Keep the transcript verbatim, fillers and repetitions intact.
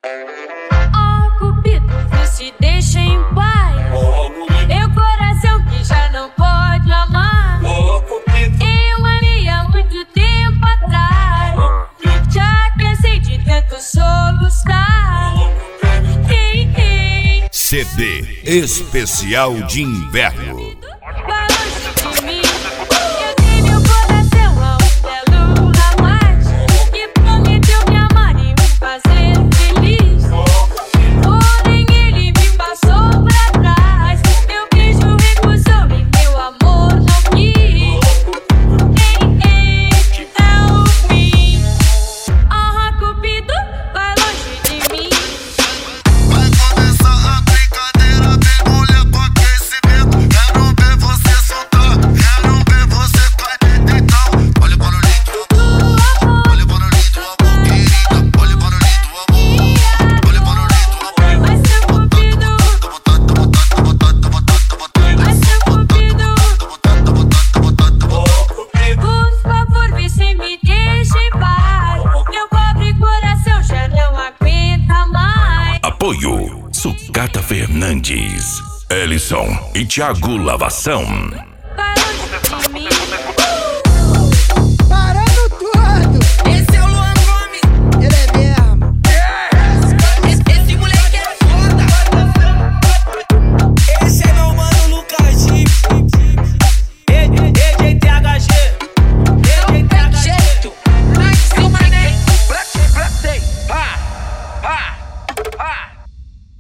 Oh, Cupido, vê se deixa em paz. Meu coração que já não pode amar. Eu amei há muito tempo atrás. Já cansei de tanto soluçar. Ei, ei. C D especial de inverno. Vai longe de mim. Eu dei meu coração a um belo rapaz que prometeu me amar e me fazer feliz. Porém ele me passou pra trás. Meu beijo recusou e meu amor não quis. Ei, ei, help me. Ah, Cupido, vai longe de mim. Vai começar a brincadeira, vem mulher com aquecimento. Quero ver você soltar, quero ver você cair então. Olha para o lindo amor, olha para o lindo amor, querida. Olha para o lindo amor, olha para o lindo amor. Vai ser Cupido, vai ser Cupido. Por favor, vê se me deixa em paz. Meu pobre coração já não aguenta mais. Apoio Sucata Fernandes, Ellison e Thiago Lavação.